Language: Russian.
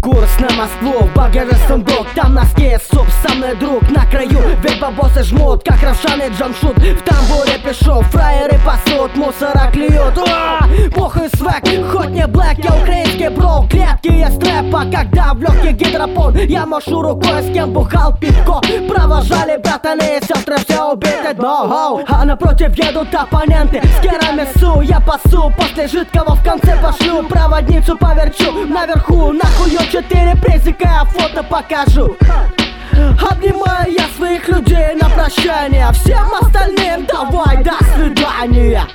Курс на Москву, багажный сундук, там носки, суп, со мной друг на краю. Ведь бабосы жмут, как Равшан и Джамшут. В тамбуре пишу, фраеры пасут, мусора клюют. Похуй свек, хоть не блэк, я украинский бро. Клетки есть рэпа, когда в легкий гидропон. Я машу рукой, с кем бухал пивко. Провожали братаны и сестры, все убиты дно. А напротив едут оппоненты, с керами су, я пасу. После жидкого в конце пошлю, проводницу поверчу. Наверху, нахуй 4 призыка, я фото покажу. Обнимаю я своих людей на прощание. Всем остальным давай, до свидания.